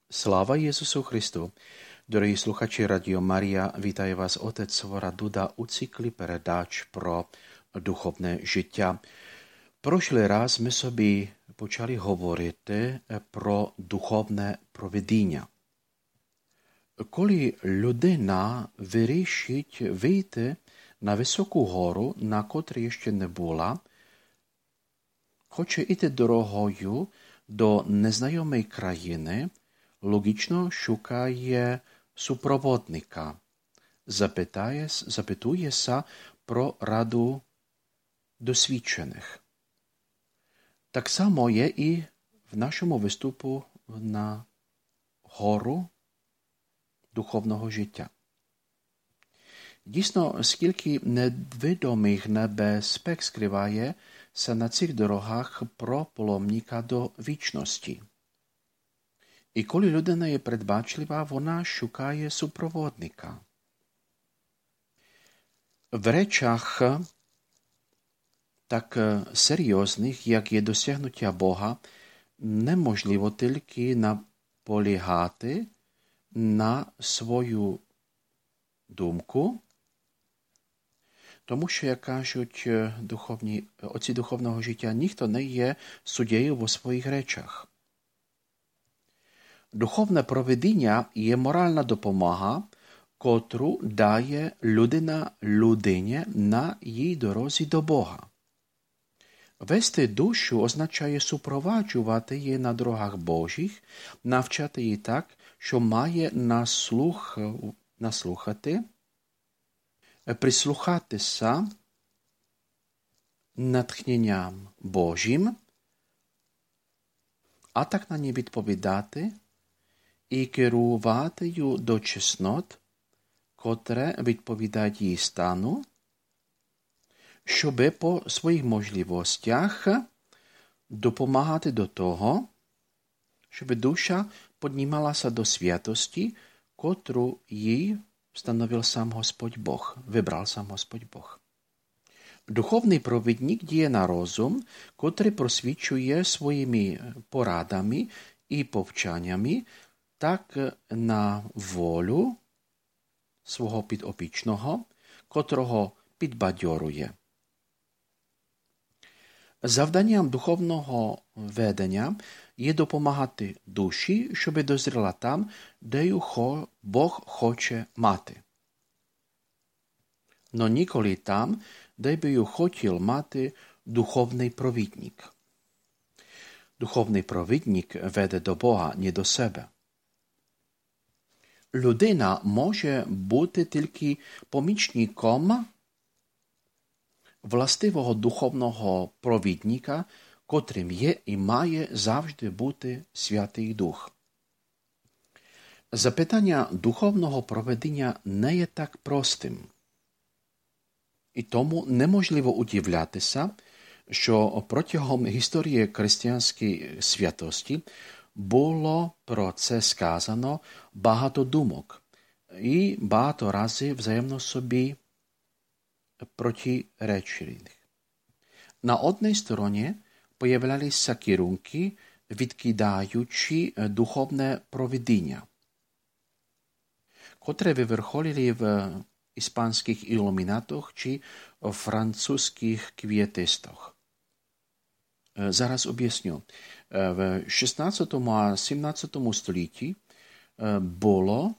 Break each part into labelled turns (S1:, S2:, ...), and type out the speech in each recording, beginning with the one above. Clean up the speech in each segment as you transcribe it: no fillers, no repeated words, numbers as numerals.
S1: Sláva Ісусу Христу! Дорогі слухачі Радіо Марія, вітає вас отець Свора Дуда у циклі передач про духовне життя. Прошлий раз ми собі почали говорити про духовне провидіння. Коли людина вирішить вийти на високу гору, на котрій ще не була, хоче йти дорогою до незнайомої країни, логічно шукає супроводника, запитується про раду досвідчених. Так само є і в нашому виступу на гору духовного життя. Дійсно, скільки невідомих небезпек скривається на цих дорогах про паломника до вічності. І коли людина є передбачлива, вона шукає супроводника. В речах так серйозних, як є досягнуття Бога, неможливо тільки наполягати на свою думку, тому що, як кажуть отці духовного життя, ніхто не є суддєю у своїх речах. Духовне провидіння є моральна допомога, котру дає людина людині на її дорозі до Бога. Вести душу означає супроваджувати її на дорогах Божих, навчати її так, що має наслухати, прислухатися натхненням Божим, а так на не відповідати і керувати її до чеснот, котре відповідають її стану, щоб по своїх можливостях допомагати до того, щоб душа піднімалася до святості, котру їй встановив сам Господь Бог, вибрав сам Господь Бог. Духовний провідник діє на розум, котрий просвічує своїми порадами і повчаннями, так на волю свого підопічного, котрого підбадьорує. Завданням духовного ведення є допомагати душі, щоб дозріла там, де її Бог хоче мати. Но ніколи там, де би її хотів мати духовний провідник. Духовний провідник веде до Бога, не до себе. Людина може бути тільки помічником властивого духовного провідника, котрим є і має завжди бути Святий Дух. Запитання духовного проведення не є так простим. І тому неможливо удивлятися, що протягом історії християнської святості було про це сказано багато думок і багато разів взаємно собі протиречних. На одній стороні появлялися керунки, відкидаючи духовне провидіння, котре виверхолили в іспанських ілюмінатах чи французьких квієтистах. Зараз об'ясню. В 16 а 17 столітті було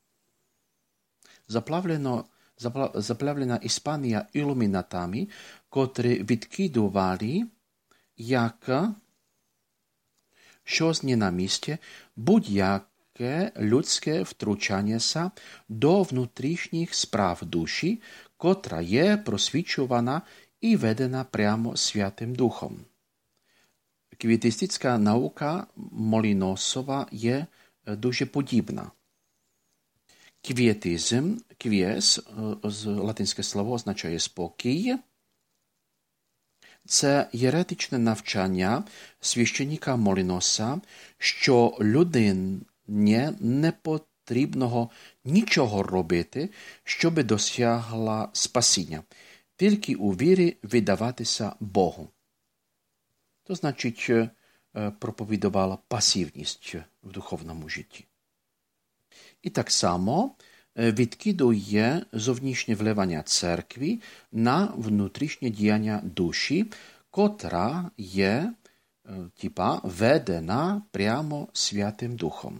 S1: заплавлена Іспанія ілюмінатами, котрі відкидували як щось не на місці будь-яке людське втручання до внутрішніх справ душі, котра є просвічувана і ведена прямо Святим Духом. Квітистична наука Моліносова є дуже подібна. Квіетизм, квіес, латинське слово означає спокій, це єретичне навчання священника Моліноса, що людині не потрібно нічого робити, щоб досягла спасіння, тільки у вірі віддаватися Богу. То значить, проповідував пасивність в духовному житті. І так само відкидує зовнішнє вливання церкви на внутрішнє діяння душі, котра є ведена прямо Святим Духом.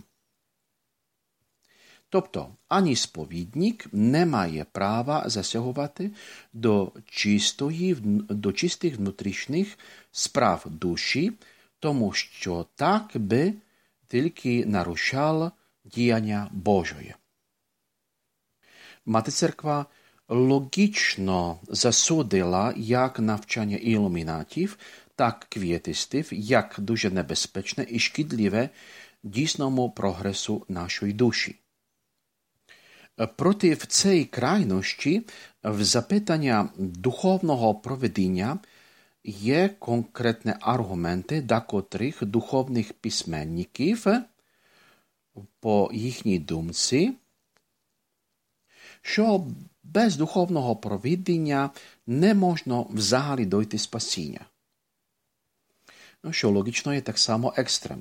S1: Тобто, ані сповідник не має права засягувати до чистих внутрішніх справ душі, тому що так би тільки нарушав діяння Божої. Мати церква логічно засудила як навчання ілюмінатів, так квєтистів, як дуже небезпечне і шкідливе дійсному прогресу нашої душі. Проти цієї крайності в запитання духовного проведення є конкретні аргументи, до котрих духовних письменників, по їхній думці, що без духовного проведення не можна взагалі дойти спасіння. Що логічно є так само екстрем.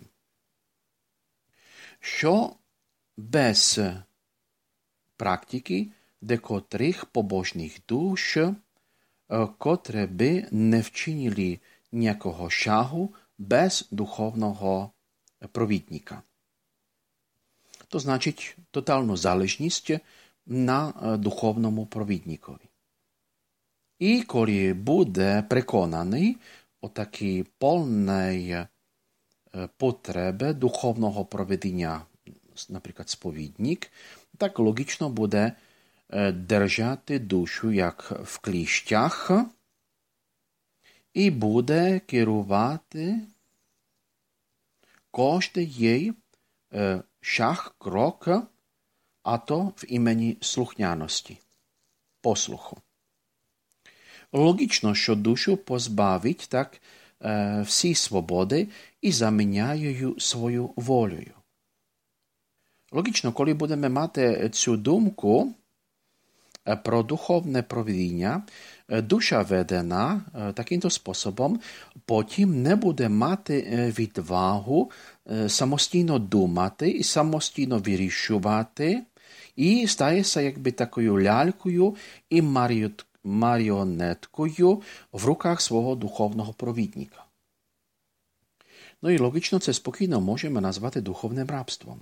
S1: Що без практики декотрих побожних душ, котре би не вчинили ніякого шагу без духовного провідника. То значить тотальну залежність на духовному провідникові. І коли буде переконаний о такій повній потребі духовного проведення, наприклад, сповідник, так логічно буде держати душу як в кліщах і буде керувати кожний її шаг, крок, а то в імені слухняності, послуху. Логічно, що душу позбавить так всі свободи і заміняє її свою волею. Логічно, коли будемо мати цю думку про духовне провідіння, душа ведена таким способом потім не буде мати відвагу самостійно думати і самостійно вирішувати, і стається якби такою лялькою і маріонеткою в руках свого духовного провідника. Ну і логічно це спокійно можемо назвати духовним рабством.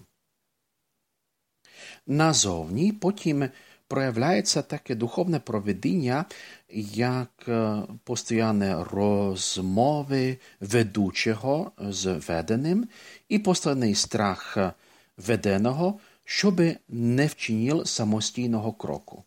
S1: Назовні потім проявляється таке духовне проведіння, як постійні розмови ведучого з веденим і постійний страх веденого, щоб не вчинив самостійного кроку.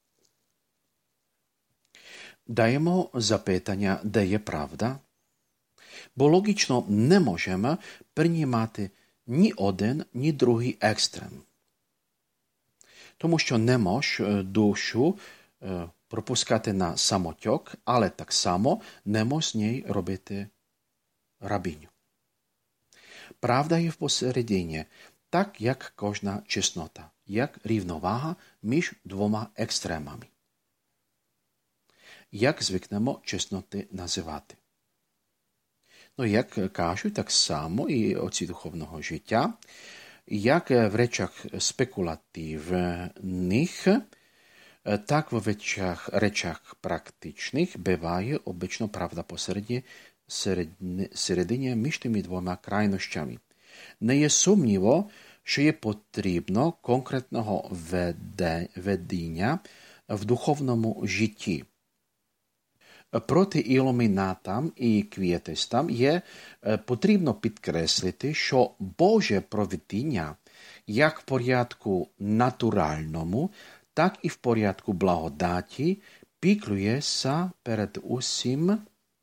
S1: Даємо запитання, де є правда, бо логічно не можемо приймати ні один, ні другий екстрем. Тому що не може душу пропускати на самотьок, але так само не може з неї робити рабиню. Правда є посередині, так як кожна чеснота, як рівновага між двома екстремами. Як звикнемо чесноти називати? Ну, як кажуть, так само і отці духовного життя, як в речах спекулативних, так в речах практичних буває обично правда посередині між тими двома крайнощами. Не є сумніво, що є потрібно конкретного ведення в духовному житті. Проти ілюмінатам і квєтистам є потрібно підкреслити, що Боже провидіння як в порядку натуральному, так і в порядку благодаті піклується перед усім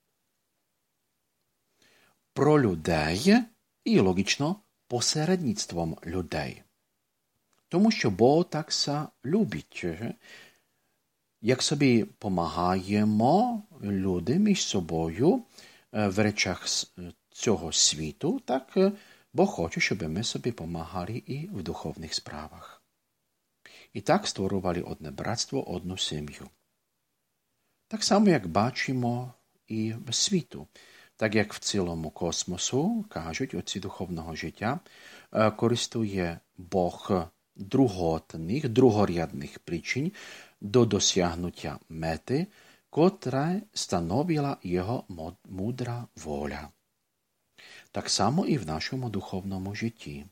S1: про людей і, логічно, посередництвом людей. Тому що Бог так са любить. Як собі помагаємо люди між собою в речах цього світу, так Бог хоче, щоб ми собі помагали і в духовних справах. І так створювали одне братство, одну сім'ю. Так само, як бачимо і в світу. Так як в цілому космосу, кажуть отці духовного життя, користує Бог друготних, другорядних причин до досягнуття мети, котра становила його мудра воля. Так само і в нашому духовному житті.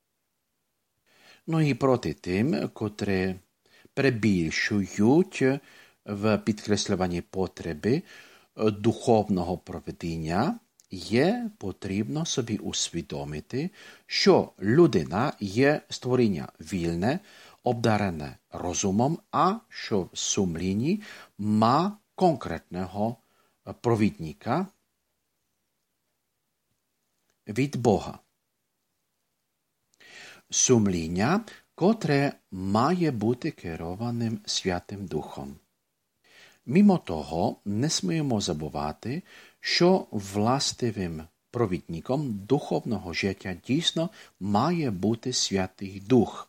S1: Ну і проти тим, котрі перебільшують в підкреслюванні потреби духовного проведення, є потрібно собі усвідомити, що людина є створіння вільне, обдарене розумом, а що в сумлінні ма конкретного провідника від Бога. Сумління, котре має бути керованим Святим Духом. Мімо того, не сміємо забувати, що властивим провідником духовного життя дійсно має бути Святий Дух.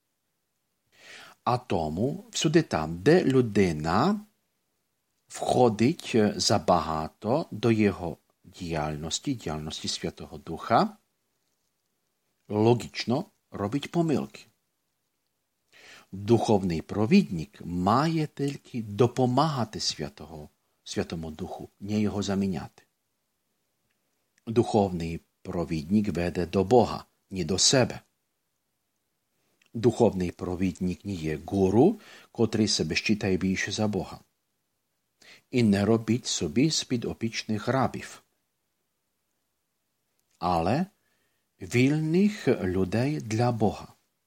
S1: А тому, всюди там, де людина входить забагато до його діяльності Святого Духа, логічно робить помилки. Духовний провідник має тільки допомагати Святому Духу, не його заміняти. Духовний провідник веде до Бога, не до себе. Духовний провідник не є гуру, котрий себе вважає більше за Бога. І не робіть собі з підопічних рабів. Але вільних людей для Бога.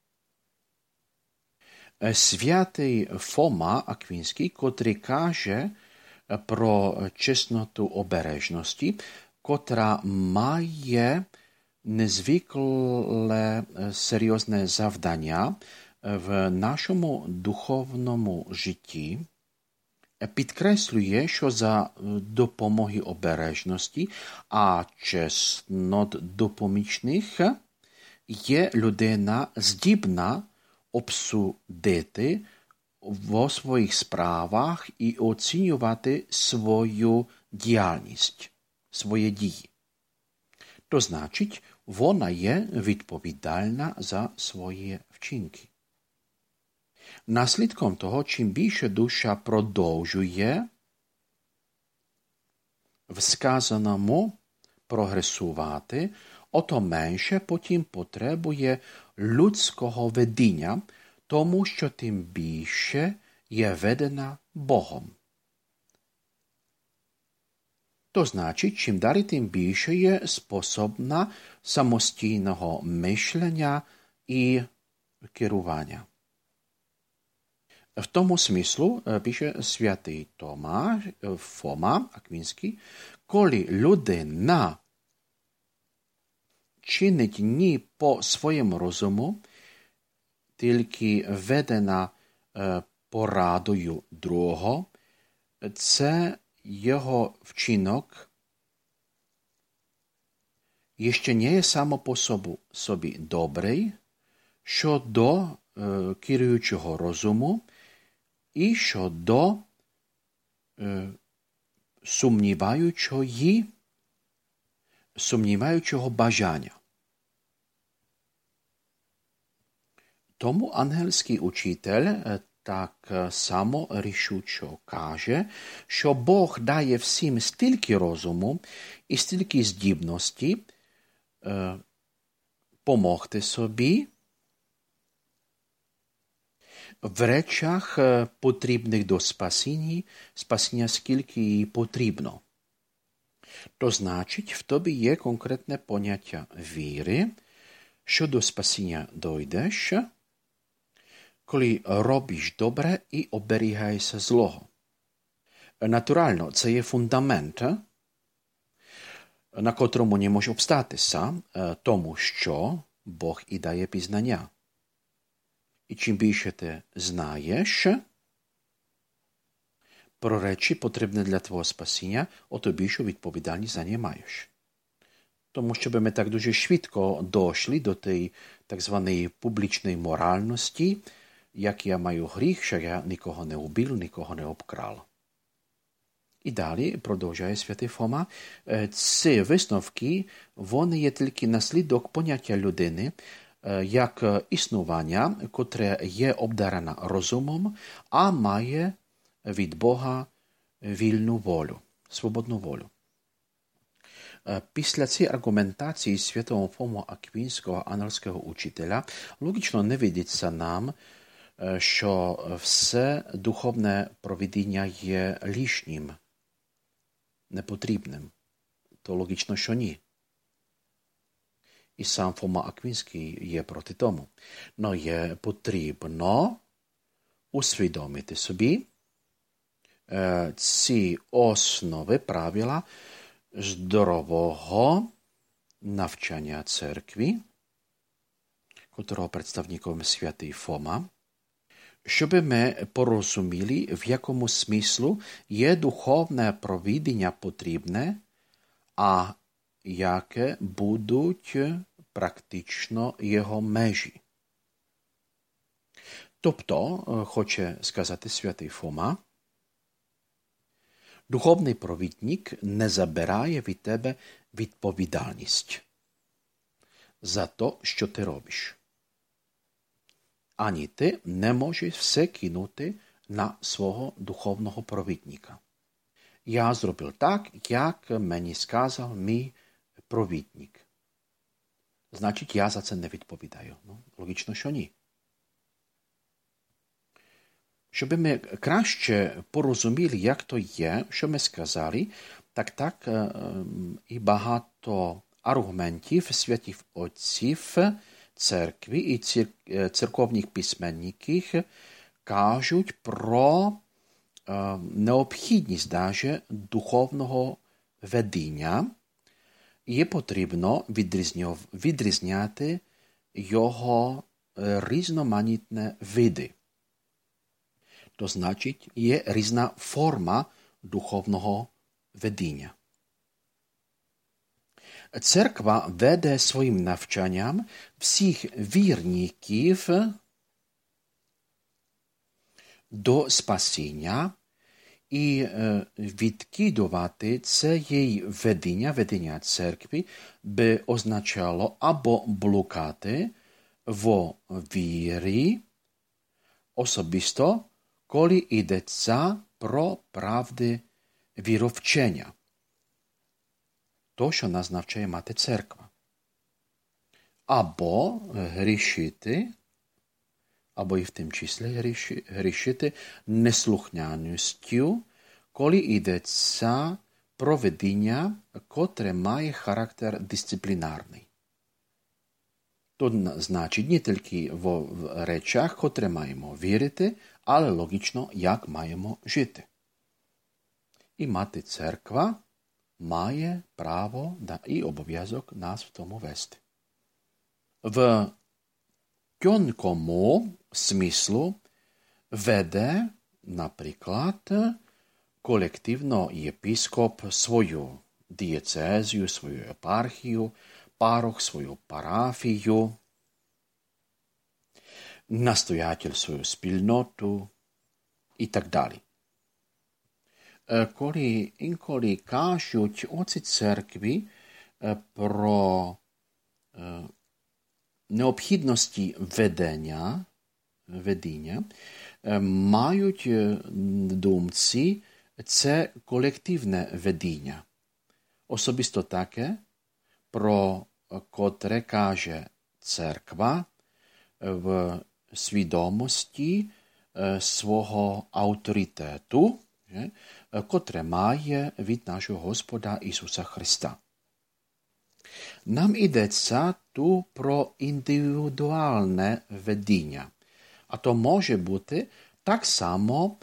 S1: Святий Фома Аквінський, котрий каже про чесноту обережності, котра має незвикле серйозне завдання в нашому духовному житті, підкреслює, що за допомоги обережності, а чеснот допомічних є людина здібна обсудити в своїх справах і оцінювати свою діяльність, свої дії. То значить, вона є відповідальна за свої вчинки. Наслідком того, чим більше душа продовжує в сказаному прогресувати, ото менше потім потребує людського ведення, тому що тим більше є ведена Богом. То значить, чим далі, тим більше є способна самостійного мишлення і керування. В тому смислу пише святий Фома Аквінський, коли людина чинить не по своєму розуму, тільки ведена порадою другого, це його вчинок ще не є само по собі добрий щодо керуючого розуму і щодо сумніваючого бажання. Тому ангельський учитель так само рішучо каже, що Бог дає всім стільки розуму і стільки здібності помогти собі в речах потрібних до спасіння, скільки їй потрібно. То значить, в тобі є конкретне поняття віри, що до спасіння дойдеш, коли робиш добре і оберігаєшся злого. Натурально, це є фундамент, на котрому не може обстатися, тому що Бог і дає пізнання. І чим більше ти знаєш про речі, потрібні для твого спасіння, ото більшу відповідальність за не маєш. Тому що ми так дуже швидко дійшли до тієї так званої публічної моральності, як я маю гріх, що я нікого не убив, нікого не обкрав. І далі, продовжує святий Фома, ці висновки, вони є тільки наслідок поняття людини, як існування, котре є обдарена розумом, а має від Бога вільну волю, свободну волю. Після цієї аргументації святого Фому Аквінського, ангельського учителя, логічно не видиться нам, що все духовне провидіння є лишнім, непотрібним. То логічно, що ні. І сам Фома Аквінський є проти тому. Но є потрібно усвідомити собі ці основи, правила здорового навчання церкви, котрого представником святий Фома, щоб ми порозуміли, в якому смислу є духовне провидіння потрібне, а яке будуть практично його межі. Тобто, хоче сказати святий Фома, духовний провідник не забирає від тебе відповідальність за те, що ти робиш. Ані ти не можеш все кинути на свого духовного провідника. Я зробив так, як мені сказав мій провідник. Значить, я за це не відповідаю. Логічно, що ні. Щоб ми краще порозуміли, як то є, що ми сказали, так і багато аргументів святих отців церкви і церковних письменників кажуть про необхідність даже духовного ведення. Є потрібно відрізняти його різноманітні види. То значить, є різна форма духовного ведення. Церква веде своїм навчанням всіх вірників до спасіння, і відкидувати це її ведення церкви би означало або блукати в вірі особисто, коли йдеться про правди віровчення. То, що нас навчає мати церква. Або грішити, або і в тим числі грішити неслухняністю, коли йдеться про ведення, котре має характер дисциплінарний. То значить не тільки в речах, котре маємо вірити, але логічно, як маємо жити. І мати церква має право і обов'язок нас в тому вести. В тонкому смислу веде, наприклад, колективно єпископ свою дієцезію, свою єпархію, парох свою парафію, настоятель свою спільноту і так далі. Коли інколи кажуть отці церкви про необхідності ведення, мають думці це колективне ведення. Особисто таке, про котре каже церква в свідомості свого авторитету, котре має від нашого Господа Ісуса Христа. Нам йдеться tu про індивідуальне ведення, а то може бути так само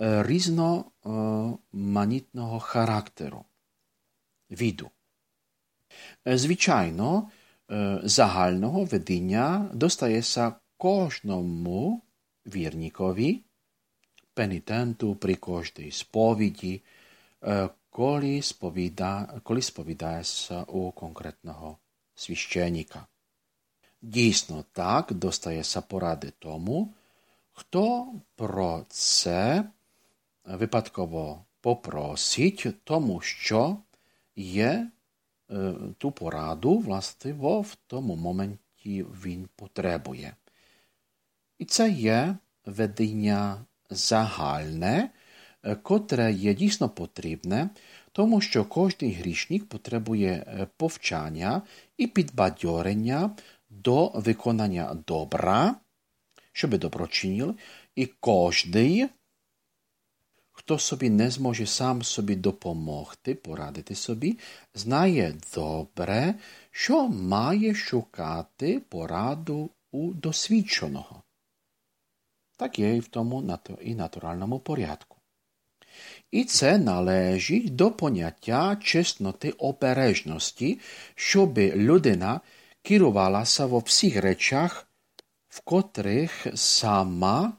S1: різноманітного характеру, віду. Звичайно, загального ведення достається кожному вірникові, пенітенту при кожній сповіді, коли сповідається у конкретного священника. Дійсно так достається поради тому, хто про це випадково попросить тому, що є ту пораду, властиво, в тому моменті він потребує. І це є ведення загальне, котре є дійсно потрібне, тому що кожний грішник потребує повчання і підбадьорення до виконання добра, щоб доброчинив, і кожний, хто собі не зможе сам собі допомогти, порадити собі, знає добре, що має шукати пораду у досвідченого. Так є і в тому і натуральному порядку. І це належить до поняття чесноти обережності, щоб людина керувалася во всіх речах, в котрих сама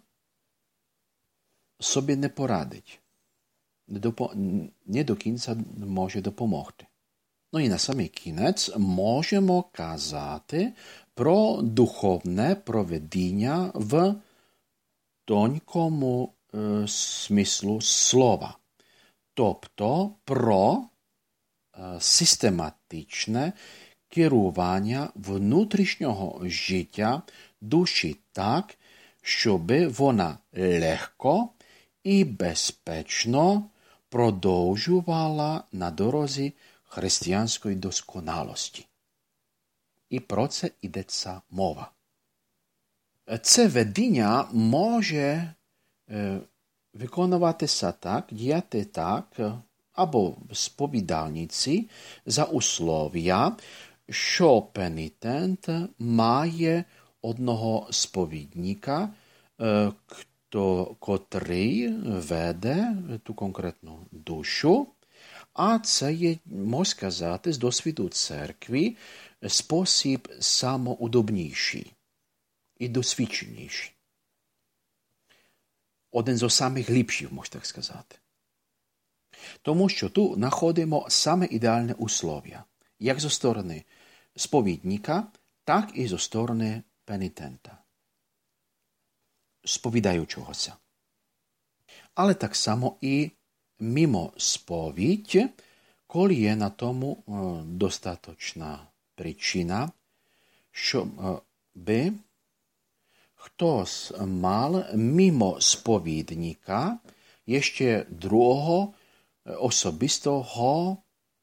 S1: собі не порадить, не до кінця може допомогти. Ну і на самий кінець можемо казати про духовне проведіння в тонкому смислу слова, тобто про систематичне керування внутрішнього життя душі так, щоб вона легко і безпечно продовжувала на дорозі християнської досконалості. І про це йдеться мова. Це ведення може виконуватися так, діяти так, або в сповідальниці за услов'я, що пенітент має одного сповідника, котрий веде ту конкретну душу, а це є, можна сказати, з досвіду церкви, спосіб самоудобніший і досвідченіший. Один з самих ліпших, можна так сказати. Тому що тут знаходимо саме ідеальне услов'я, як зі сторони сповідника, так і зі сторони пенітента, сповідаючогося. Але так само і мимо сповідь, коли є на тому достаточна причина, щоб хтось мав мимо сповідника ще другого особистого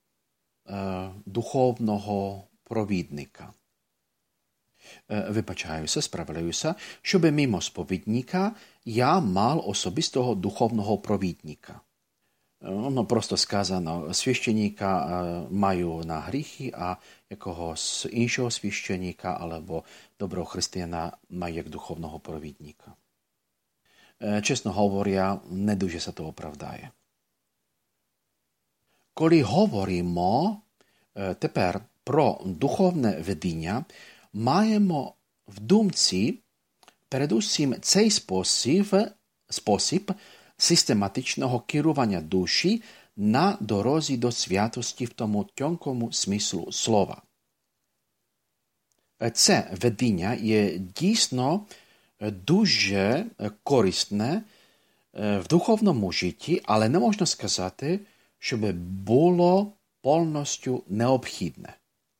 S1: духовного провідника. Вибачаюся, справляюся, щоб мимо сповідника я мав особистого духовного провідника. Просто сказано, священника маю на гріхи, а якогось іншого священника або доброго християна маю як духовного провідника. Чесно говоря, не дуже се то оправдає. Коли говоримо тепер про духовне ведення, маємо в думці передусім цей спосіб систематичного керування душі на дорозі до святості в тому тонкому смислу слова. Це ведення є дійсно дуже корисне в духовному житті, але не можна сказати, щоб було повністю необхідне.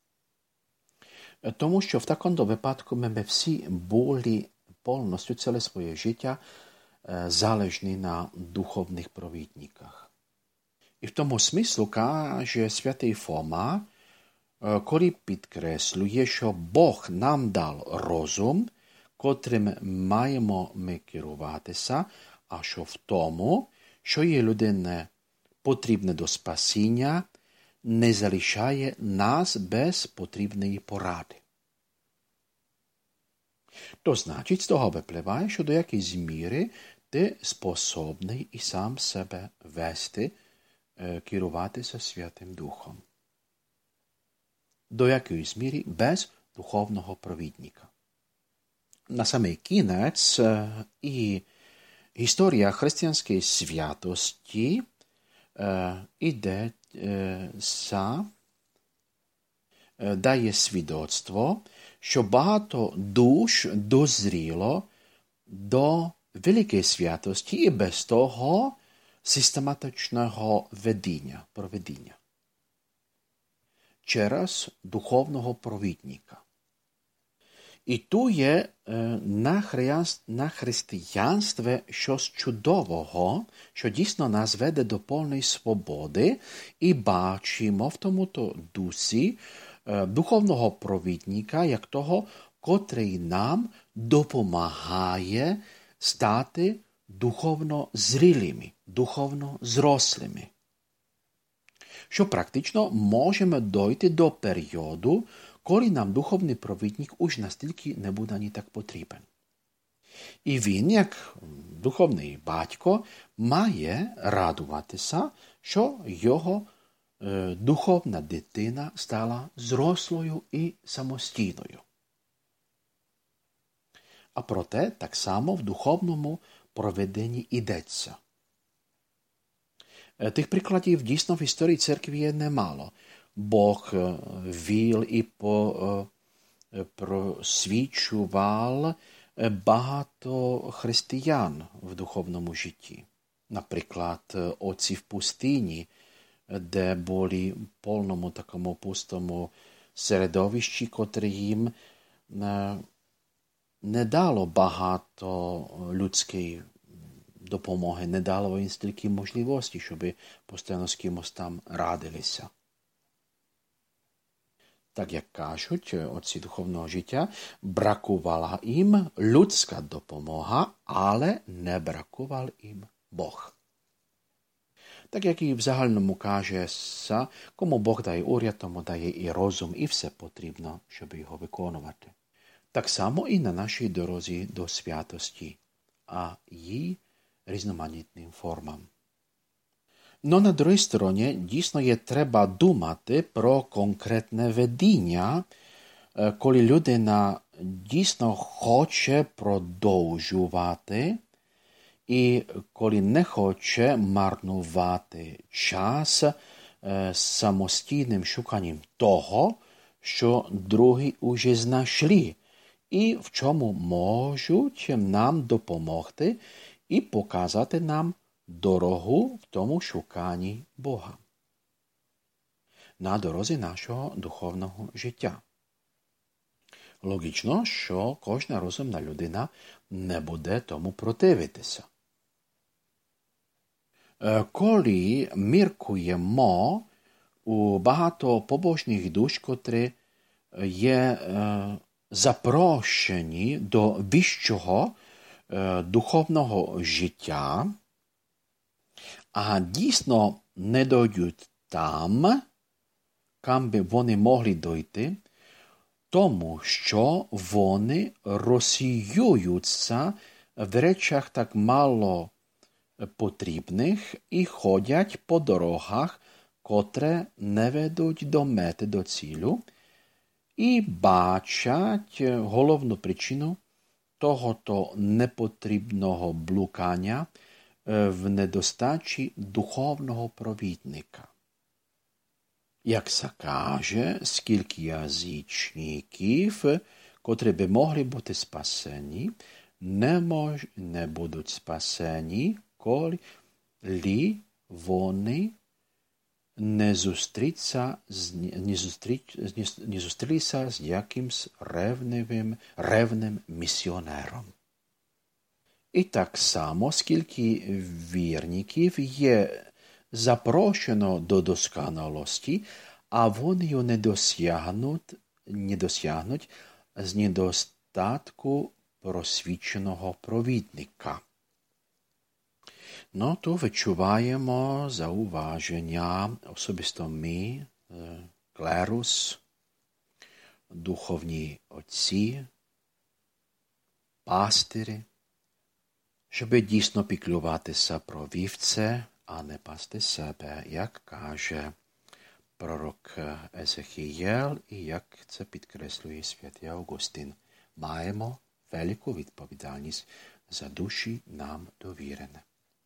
S1: Тому що в такому випадку ми всі були повністю ціле своє життя залежні на духовних провідниках. І в тому смислу каже святий Фома, коли підкреслює, що Бог нам дав розум, котрим маємо ми керуватися, а що в тому, що є людині потрібне до спасіння, не залишає нас без потрібної поради. То значить, з того випливає, що до якоїсь міри ти способний і сам себе вести, керуватися Святим Духом. До якоїсь міри без духовного провідника. На самий кінець і історія християнської святості дає свідоцтво, що багато душ дозріло до великої святості і без того систематичного проведіння через духовного провідника. І тут є на християнстві щось чудового, що дійсно нас веде до повної свободи, і бачимо в тому дусі духовного провідника, як того, котрий нам допомагає стати духовно зрілими, духовно зрослими. Що практично можемо дойти до періоду, коли нам духовний провідник уж настільки не буде ані так потрібен. І він, як духовний батько, має радуватися, що його духовна дитина стала зрослою і самостійною. А проте так само в духовному проведенні йдеться. Тих прикладів дійсно в історії церкви є немало. Бог вів і просвічував багато християн в духовному житті. Наприклад, отці в пустині, де були в повному такому пустому середовищі, котре їм не дало багато людської допомоги, не дало їм стільки можливостей, щоб постійно з кимось там радилися. Так як кажуть отці духовного життя, бракувала їм людська допомога, але не бракував їм Бог. Так як і в загальному кажеться, кому Бог дає уряд, тому дає і розум, і все потрібно, щоб його виконувати. Так само і на нашій дорозі до святості, а її різноманітним формам. Но на другій стороні дійсно є треба думати про конкретне ведіння, коли людина дійсно хоче продовжувати і коли не хоче марнувати час самостійним шуканням того, що другі уже знайшли, і в чому можуть нам допомогти і показати нам дорогу в тому шуканні Бога на дорозі нашого духовного життя. Логічно, що кожна розумна людина не буде тому противитися. Коли міркуємо у багато побожних душ, котрі є запрошені до вищого духовного життя, а дійсно не дойдуть там, кам би вони могли дойти, тому що вони розсіюються в речах так мало потрібних і ходять по дорогах, котре не ведуть до мети, до цілю, і бачать головну причину того непотрібного блукання в недостачі духовного провідника. Як се каже, скільки язичників, котрі би могли бути спасені, не будуть спасені, коли вони не зустрілися з якимсь ревним місіонером. І так само, скільки вірників є запрошено до досконалості, а вони його не досягнуть з недостатку просвіченого провідника. Ну, tu відчуваємо зауваження, особисто ми, клерус, духовні отці, пастирі, щоб дійсно піклуватися про вівце, а не пасти себе, як каже пророк Езехієл і як це підкреслює святий Августин. Маємо велику відповідальність за душі нам довірене.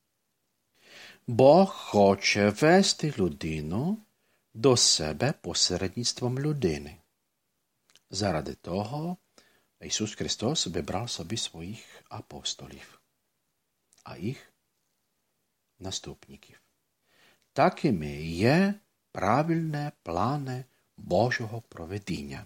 S1: Бог хоче вести людину до себе посередництвом людини. Заради того Ісус Христос вибрав собі своїх апостолів, а їх наступників. Такими є правильні плани Божого провидіння.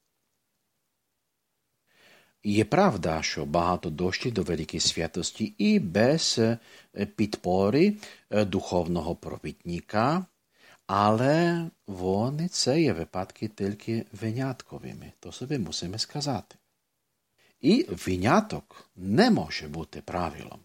S1: Є правда, що багато дійшли до великої святості і без підпори духовного провідника, але вони це є випадки тільки винятковими. То собі мусимо сказати. І виняток не може бути правилом.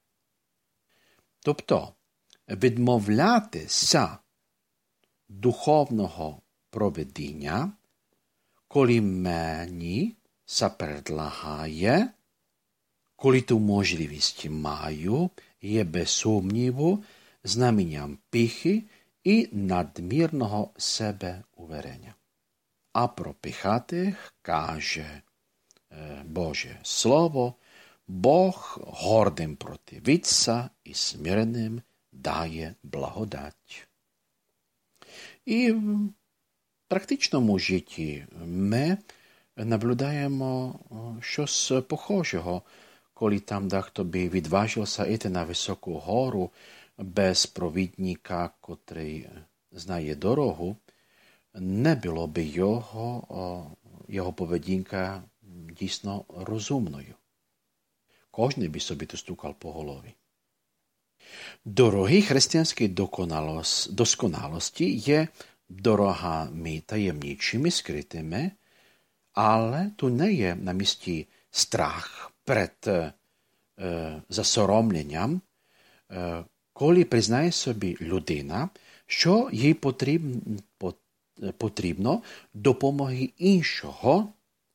S1: Тобто, відмовлятися духовного провидіння, коли мені се предлагає, коли ту можливість маю, є без сумніву знаменням пихи і надмірного себеуверення. А про пихатих каже Боже Слово, Бог гордим противиться і смиреним дає благодать. І в практичному житті ми наблюдаємо щось похожого, коли там дехто би відважився йти на високу гору без провідника, котрий знає дорогу, не було би його поведінка дійсно розумною. Кожен би собі то стукав по голові. Дороги християнської досконалості є дорогами таємничими, скритими, але tu не є на місці страх перед засоромленням, коли признає собі людина, що їй потрібно допомоги іншого,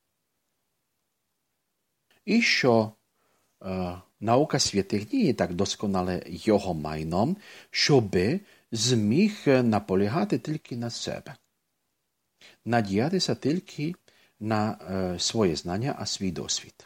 S1: і що наука святих не є так досконале його майном, щоби зміг наполягати тільки на себе. Надіятися тільки на своє знання, а свій досвід.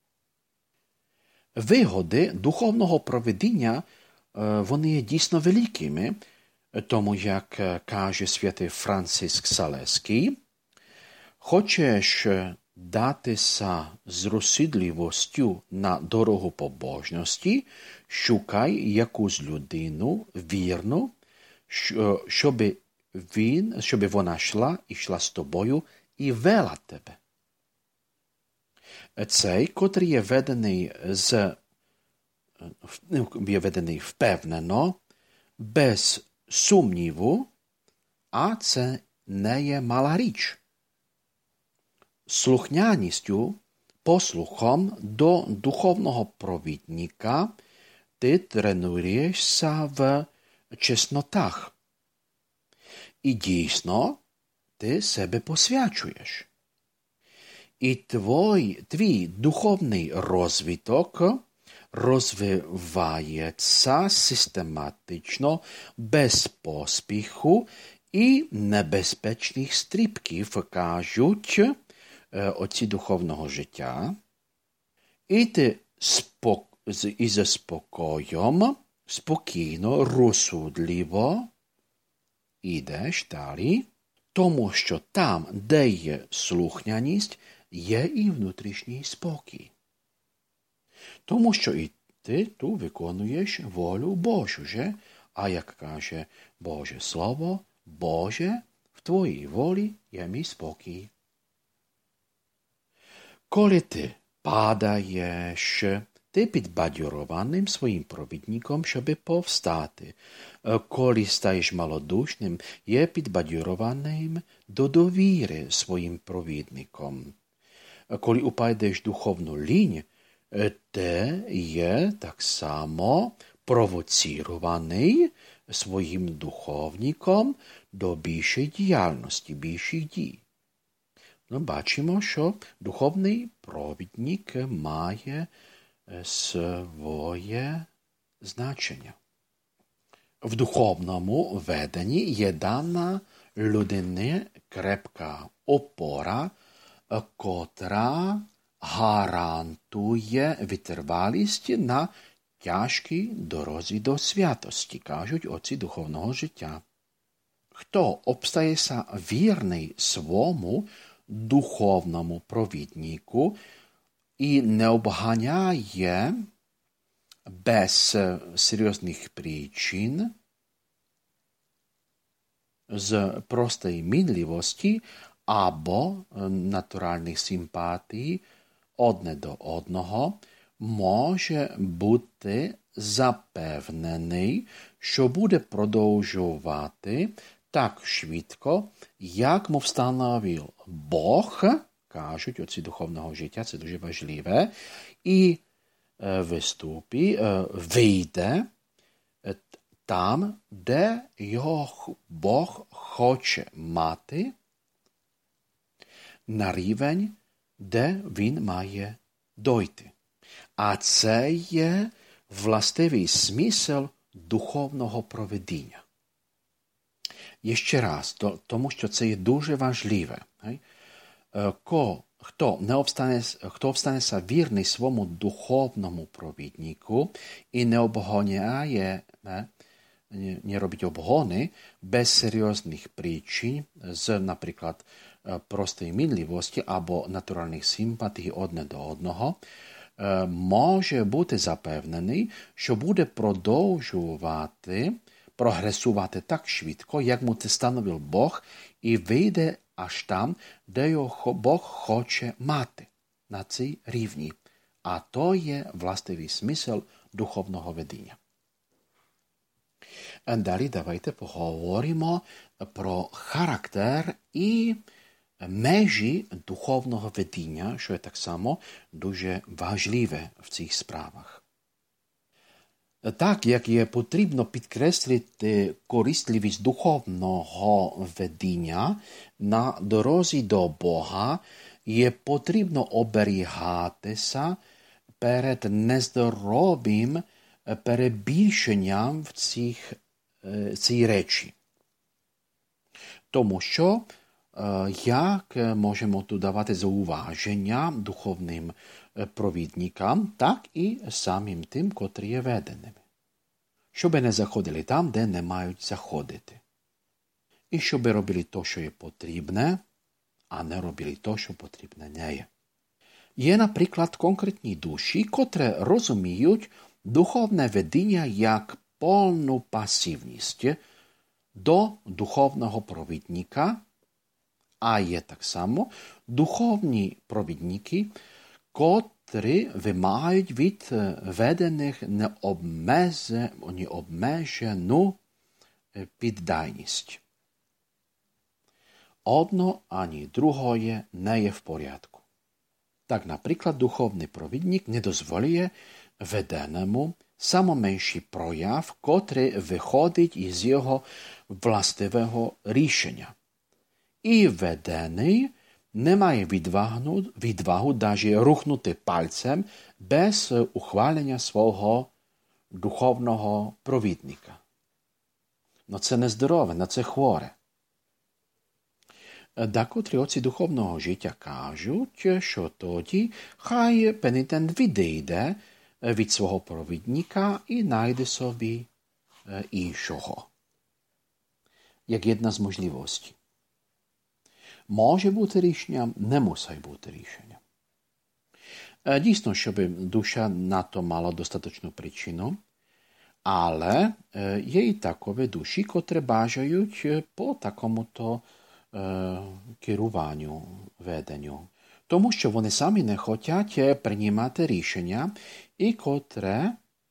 S1: Вигоди духовного провидіння, вони є дійсно великими, тому, як каже святий Франциск Салеський, хочеш датися з розсудливостю на дорогу побожності, шукай якусь людину вірну, щоб вона йшла з тобою і вела тебе. Цей, котрий є ведений впевнено, без сумніву, а це не є мала річ. Слухняністю, послухом до духовного провідника ти тренуєшся в чеснотах. І дійсно, ти себе посвячуєш. І твій духовний розвиток розвивається систематично, без поспіху і небезпечних стрибків, кажуть отці духовного життя. І ти із спокоєм, спокійно, розсудливо ідеш далі, тому що там, де є слухняність, є і внутрішній спокій. Тому що і ти ту виконуєш волю Божу, же? А як каже Боже Слово, Боже, в твоїй волі є мій спокій. Коли ти падаєш, ти підбадьорованим своїм провідником, щоби повстати. Коли стаєш малодушним, є підбадьорованим до довіри своїм провідником. Коли упадеш духовну лінь, ти є так само провоцірований своїм духовником до більшої діяльності, більших дій. Бачимо, що духовний провідник має своє значення. В духовному веденні є дана людині крепка опора, котра гарантує витривалість на тяжкій дорозі до святості, кажуть отці духовного життя. Хто обстається вірний свому духовному провіднику і не обганяє bez serióznych príčin, z prostej minlivosti або натуральних симпатій одне до одного, може бути запевнений, що буде продовжувати так швидко, як му встановив Бог, кажуть отці духовного життя, це дуже важливе, і вийде там, де його Бог хоче мати, на рівень, де він має дойти. А це є властивий смисл духовного провидіння. І ще раз, тому що це є дуже важливе. Хто обстанеться вірний своєму духовному провіднику і не обгоняє, не робить обгони без серйозних причин, з, наприклад, простої мінливості або натуральних симпатій одне до одного, може бути запевнений, що буде продовжувати прогресувати так швидко, як му це становив Бог, і вийде аж там, де його Бог хоче мати, на цій рівні. А то є властивий смисл духовного ведення. Далі давайте поговоримо про характер і межі духовного ведення, що є так само дуже важливе в цих справах. Так, як є потрібно підкреслити корисливість духовного ведення на дорозі до Бога, є потрібно оберігатися перед нездоровим перебільшенням в цій речі. Тому що, як можемо тут давати зауваження духовним провідникам, так і самим тим, котрі є веденими. Щоб не заходили там, де не мають заходити. І щоб робили то, що є потрібне, а не робили то, що потрібне не є. Є, наприклад, конкретні душі, котрі розуміють духовне ведення як повну пасивність до духовного провідника, а є так само духовні провідники, котрі вимагають від ведених необмежену підданість. Одно ані другое не є в порядку. Так, наприклад, духовний провідник не дозволює веденому самоменший прояв, котрий виходить із його властивого рішення. І ведений не має відвагу даже рухнути пальцем без ухвалення свого духовного провідника. Но це нездорове, но це хворе. Декотрі отці духовного життя кажуть, що тоді хай пенітент відійде від свого провідника і знайде собі іншого. Як jedna з можливостей. Може бути рішенням, не мусить бути рішенням. Дійсно, щоб душа на то мала достаточну причину, але є і такові душі, котрі бажають по такому-то керуванню, веденню. Тому що вони самі не хочуть приймати рішення, і котре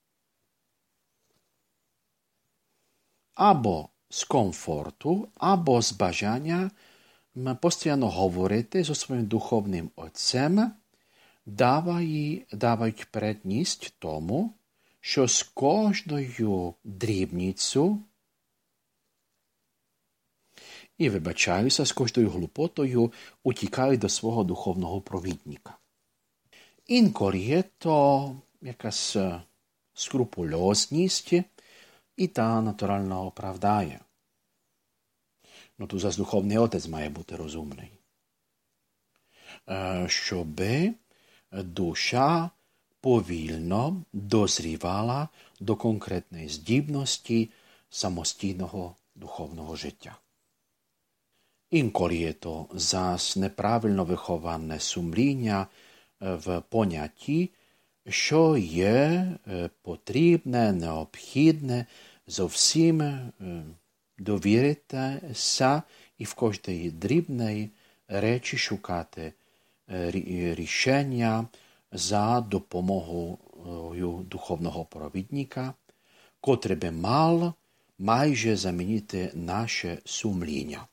S1: або з комфорту, або з бажання постійно говорити зі своїм духовним отцем, давають предність тому, що з кожною дрібницю і вибачаюся, з кожною глупотою утікають до свого духовного провідника. Інколи є то якась скрупульозність, і та натурально оправдає. Ну, тут зас духовний отець має бути розумний. Щоби душа повільно дозрівала до конкретної здібності самостійного духовного життя. Інколи є то зас неправильно виховане сумління в понятті що є потрібне, необхідне, зовсім довіритися і в кожній дрібній речі шукати рішення за допомогою духовного провідника, котрий би мав майже замінити наше сумління.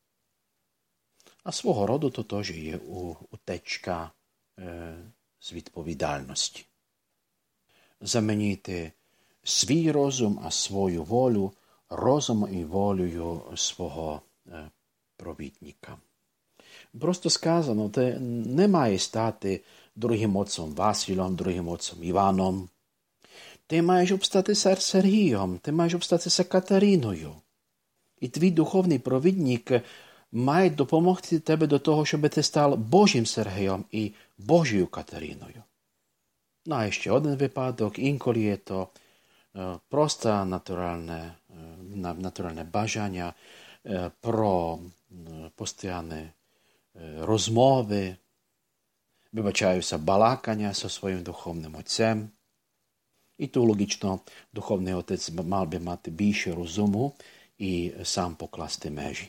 S1: А свого роду то теж є утечка з відповідальності. Замінити свій розум, а свою волю розумом і волею свого провідника. Просто сказано, ти не маєш стати другим отцом Василом, другим отцом Іваном. Ти маєш обстати Сергієм, ти маєш обстатися Катериною. І твій духовний провідник має допомогти тебе до того, щоб ти став Божим Сергієм і Божою Катериною. Ну, а ще один випадок, інколи є то просто натуральне бажання про постійні розмови, вибачаюся, балакання зі своїм духовним отцем. І то логічно духовний отець мав би мати більше розуму і сам покласти межі.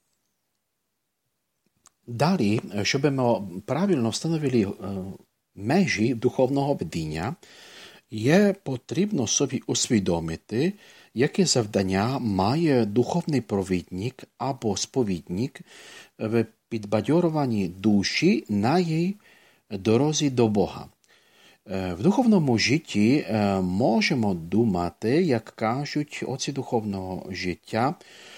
S1: Далі, щоб ми правильно встановили межі духовного ведення, є потрібно собі усвідомити, яке завдання має духовний провідник або сповідник в підбадьоруванні душі на її дорозі до Бога. В духовному житті можемо думати, як кажуть отці духовного життя,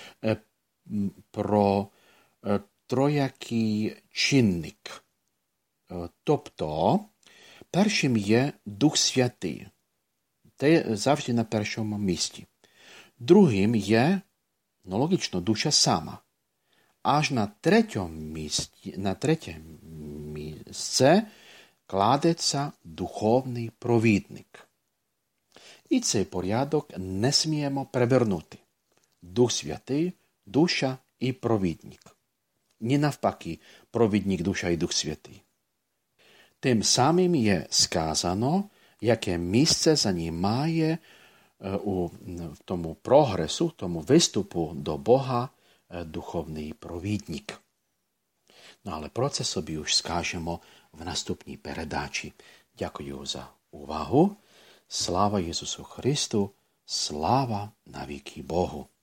S1: про троякий чинник. Тобто, першим є Дух Святий. Це завжди на першому місці. Другим є, логічно, душа сама. Аж на третє місце кладеться духовний провідник. І цей порядок не сміємо перевернути. Дух Святий, душа і провідник. Не навпаки, провідник, душа і Дух Святий. Тим самим є сказано, яке місце займає в тому прогресу, в тому виступу до Бога духовний провідник. Ну, але про це собі už скажемо в наступній передачі. Дякую за увагу. Слава Ісусу Христу, слава навіки Богу.